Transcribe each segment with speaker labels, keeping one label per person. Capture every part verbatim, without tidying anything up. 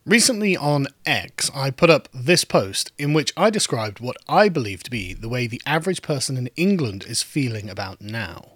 Speaker 1: Recently on X, I put up this post in which I described what I believe to be the way the average person in England is feeling about now.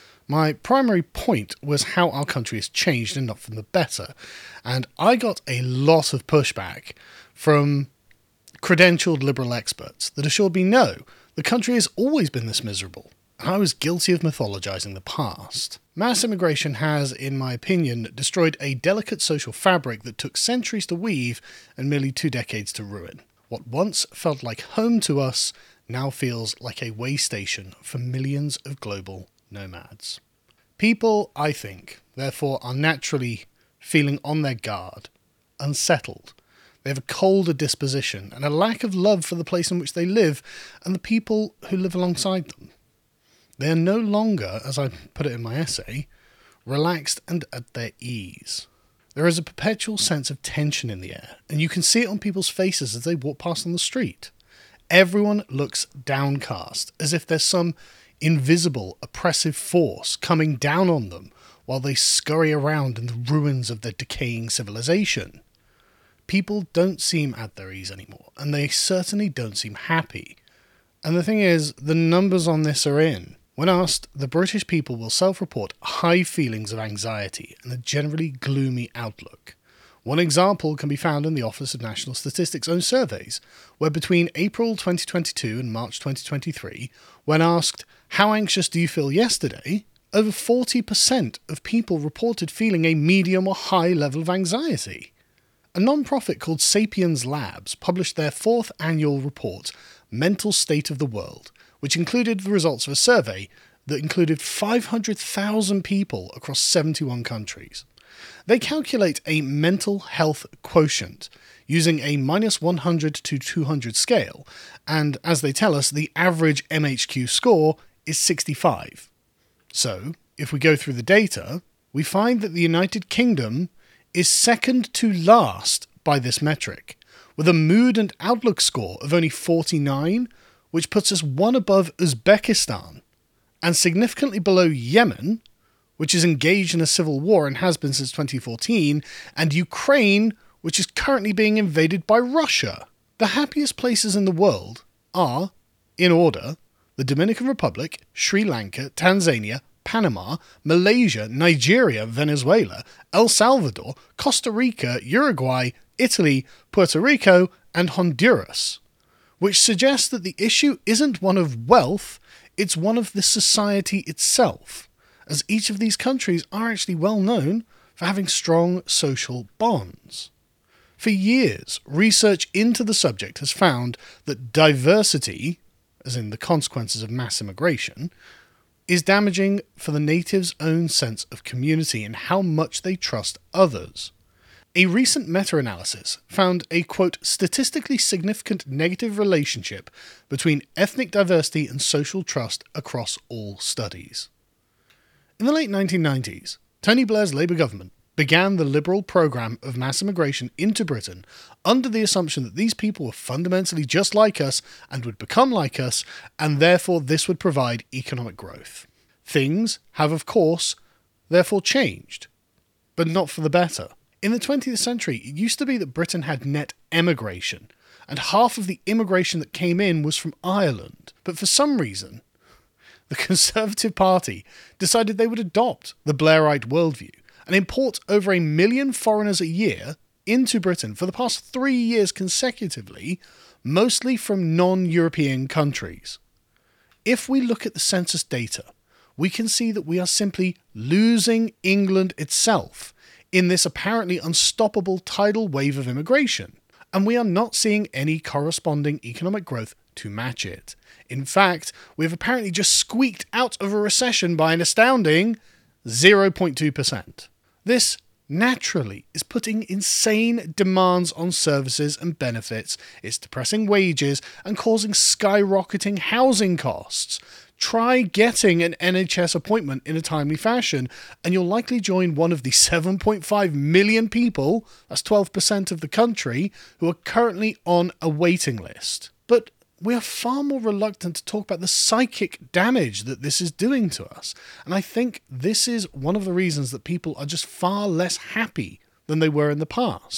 Speaker 1: My primary point was how our country has changed and not for the better, and I got a lot of pushback from credentialed liberal experts that assured me no, the country has always been this miserable, and I was guilty of mythologising the past. Mass immigration has, in my opinion, destroyed a delicate social fabric that took centuries to weave and merely two decades to ruin. What once felt like home to us now feels like a way station for millions of global nomads. People, I think, therefore, are naturally feeling on their guard, unsettled. They have a colder disposition and a lack of love for the place in which they live and the people who live alongside them. They are no longer, as I put it in my essay, relaxed and at their ease. There is a perpetual sense of tension in the air, and you can see it on people's faces as they walk past on the street. Everyone looks downcast, as if there's some invisible, oppressive force coming down on them while they scurry around in the ruins of their decaying civilization. People don't seem at their ease anymore, and they certainly don't seem happy. And the thing is, the numbers on this are in. When asked, the British people will self-report high feelings of anxiety and a generally gloomy outlook. One example can be found in the Office of National Statistics' own surveys, where between April twenty twenty-two and March twenty twenty-three, when asked, "How anxious do you feel yesterday?" over forty percent of people reported feeling a medium or high level of anxiety. A non-profit called Sapiens Labs published their fourth annual report, Mental State of the World, which included the results of a survey that included five hundred thousand people across seventy-one countries. They calculate a mental health quotient using a minus one hundred to two hundred scale, and as they tell us, the average M H Q score is sixty-five. So, if we go through the data, we find that the United Kingdom is second to last by this metric, with a mood and outlook score of only forty-nine, which puts us one above Uzbekistan, and significantly below Yemen, which is engaged in a civil war and has been since twenty fourteen, and Ukraine, which is currently being invaded by Russia. The happiest places in the world are, in order, the Dominican Republic, Sri Lanka, Tanzania, Panama, Malaysia, Nigeria, Venezuela, El Salvador, Costa Rica, Uruguay, Italy, Puerto Rico, and Honduras, which suggests that the issue isn't one of wealth, it's one of the society itself, as each of these countries are actually well known for having strong social bonds. For years, research into the subject has found that diversity, as in the consequences of mass immigration, is damaging for the natives' own sense of community and how much they trust others. A recent meta-analysis found a, quote, statistically significant negative relationship between ethnic diversity and social trust across all studies. In the late nineteen nineties, Tony Blair's Labour government began the Liberal programme of mass immigration into Britain under the assumption that these people were fundamentally just like us and would become like us, and therefore this would provide economic growth. Things have, of course, therefore changed, but not for the better. In the twentieth century, it used to be that Britain had net emigration, and half of the immigration that came in was from Ireland. But for some reason, the Conservative Party decided they would adopt the Blairite worldview and import over a million foreigners a year into Britain for the past three years consecutively, mostly from non-European countries. If we look at the census data, we can see that we are simply losing England itself in this apparently unstoppable tidal wave of immigration, and we are not seeing any corresponding economic growth to match it. In fact, we have apparently just squeaked out of a recession by an astounding zero point two percent. This, naturally, is putting insane demands on services and benefits, it's depressing wages and causing skyrocketing housing costs. Try getting an N H S appointment in a timely fashion, and you'll likely join one of the seven point five million people, that's twelve percent of the country, who are currently on a waiting list. But we are far more reluctant to talk about the psychic damage that this is doing to us, and I think this is one of the reasons that people are just far less happy than they were in the past.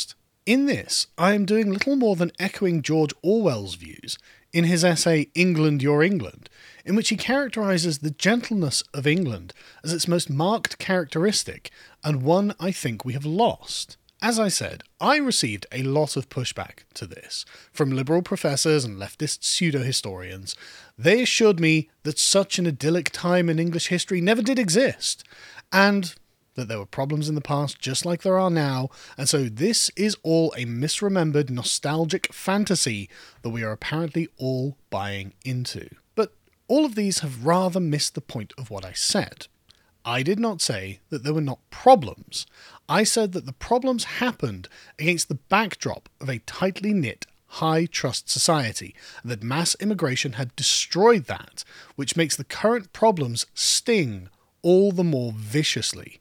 Speaker 1: In this, I am doing little more than echoing George Orwell's views in his essay England, Your England, in which he characterises the gentleness of England as its most marked characteristic, and one I think we have lost. As I said, I received a lot of pushback to this from liberal professors and leftist pseudo-historians. They assured me that such an idyllic time in English history never did exist, and that there were problems in the past just like there are now, and so this is all a misremembered nostalgic fantasy that we are apparently all buying into. But all of these have rather missed the point of what I said. I did not say that there were not problems. I said that the problems happened against the backdrop of a tightly knit, high-trust society, and that mass immigration had destroyed that, which makes the current problems sting all the more viciously.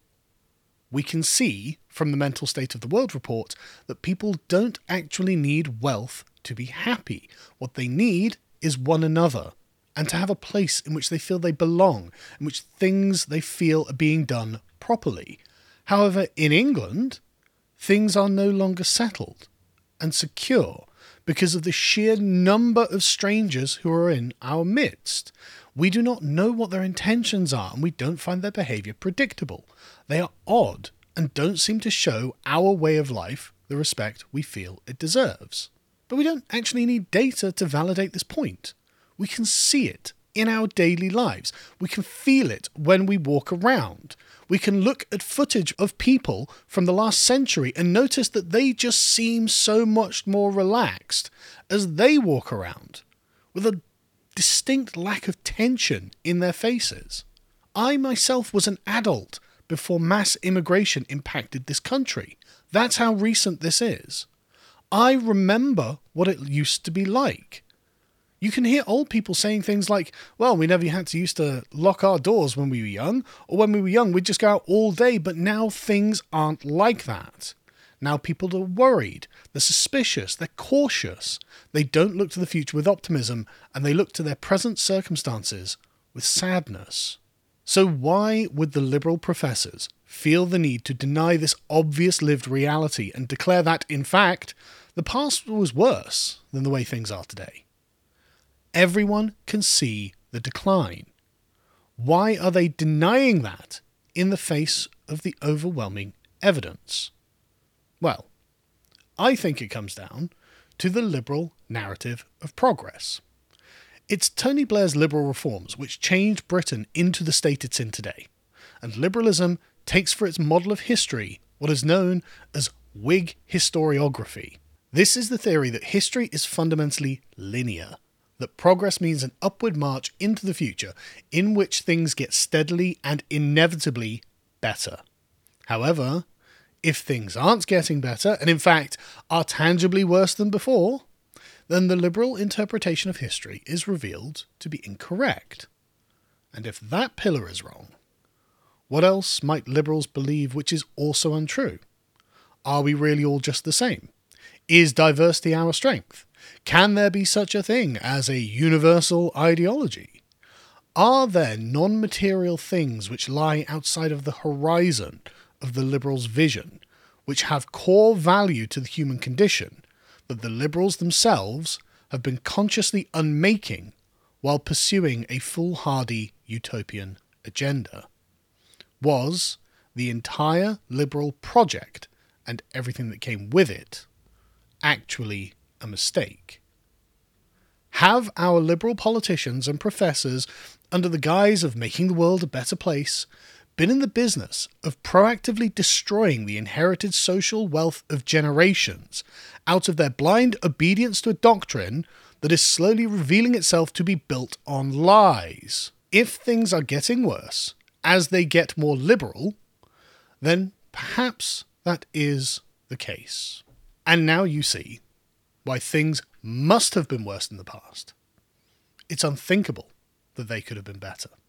Speaker 1: We can see, from the Mental State of the World report, that people don't actually need wealth to be happy. What they need is one another, and to have a place in which they feel they belong, in which things they feel are being done properly. However, in England, things are no longer settled and secure because of the sheer number of strangers who are in our midst. We do not know what their intentions are, and we don't find their behaviour predictable. They are odd and don't seem to show our way of life the respect we feel it deserves. But we don't actually need data to validate this point. We can see it in our daily lives. We can feel it when we walk around. We can look at footage of people from the last century and notice that they just seem so much more relaxed as they walk around, with a distinct lack of tension in their faces. I myself was an adult before mass immigration impacted this country. That's how recent this is. I remember what it used to be like. You can hear old people saying things like, well, we never had to used to lock our doors when we were young, or when we were young we'd just go out all day, but now things aren't like that. Now people are worried, they're suspicious, they're cautious. They don't look to the future with optimism, and they look to their present circumstances with sadness. So why would the liberal professors feel the need to deny this obvious lived reality and declare that, in fact, the past was worse than the way things are today? Everyone can see the decline. Why are they denying that in the face of the overwhelming evidence? Well, I think it comes down to the liberal narrative of progress. It's Tony Blair's liberal reforms which changed Britain into the state it's in today, and liberalism takes for its model of history what is known as Whig historiography. This is the theory that history is fundamentally linear, that progress means an upward march into the future in which things get steadily and inevitably better. However, if things aren't getting better, and in fact are tangibly worse than before, then the liberal interpretation of history is revealed to be incorrect. And if that pillar is wrong, what else might liberals believe which is also untrue? Are we really all just the same? Is diversity our strength? Can there be such a thing as a universal ideology? Are there non-material things which lie outside of the horizon of the liberals' vision, which have core value to the human condition, that the liberals themselves have been consciously unmaking while pursuing a foolhardy utopian agenda? Was the entire liberal project, and everything that came with it, actually a mistake? Have our liberal politicians and professors, under the guise of making the world a better place, been in the business of proactively destroying the inherited social wealth of generations out of their blind obedience to a doctrine that is slowly revealing itself to be built on lies? If things are getting worse as they get more liberal, then perhaps that is the case. And now you see why things must have been worse in the past. It's unthinkable that they could have been better.